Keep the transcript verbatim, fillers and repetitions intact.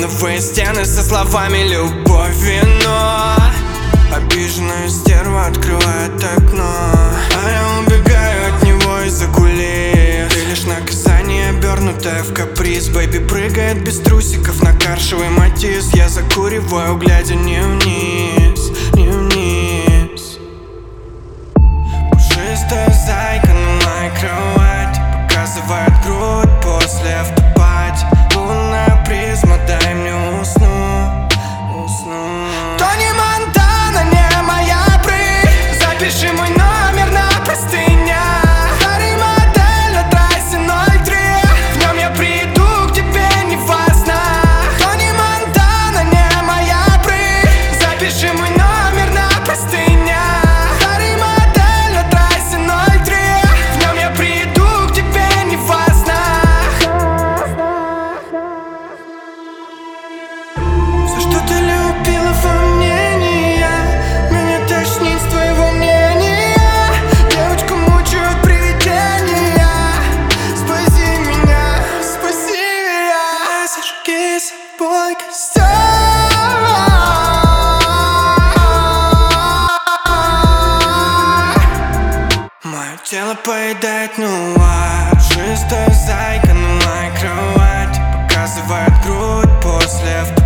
неоновые стены со словами «любовь, вино». Обиженная стерва открывает окно, а я убегаю от него из-за кулис. Ты лишь наказание, обернутое в каприз. Бэйби прыгает без трусиков на каршевый Матис. Я закуриваю, глядя не вниз, не вниз. Пушистая зайка на моей кровати показывает грудь после автопати. Лунная призма, дай мне уснуть, уснуть. Тони Монтана не моя прыть. Запиши мой номер на простынях. Старый модель на трассе ноль три. В нем я приду к тебе не во снах. Тони Монтана не моя прыть. Запиши мой номер на простынях. Старый модель на трассе ноль три. В нем я приду к тебе не во снах. Все, что ты любила во мне, не я. Меня тошнит с твоего мнения. Девочку мучают привидения. Спаси меня, спаси меня. Сожги собой костер. Мое тело поедает нуар. Пушистая зайка на моей кровати показывает грудь после автопати.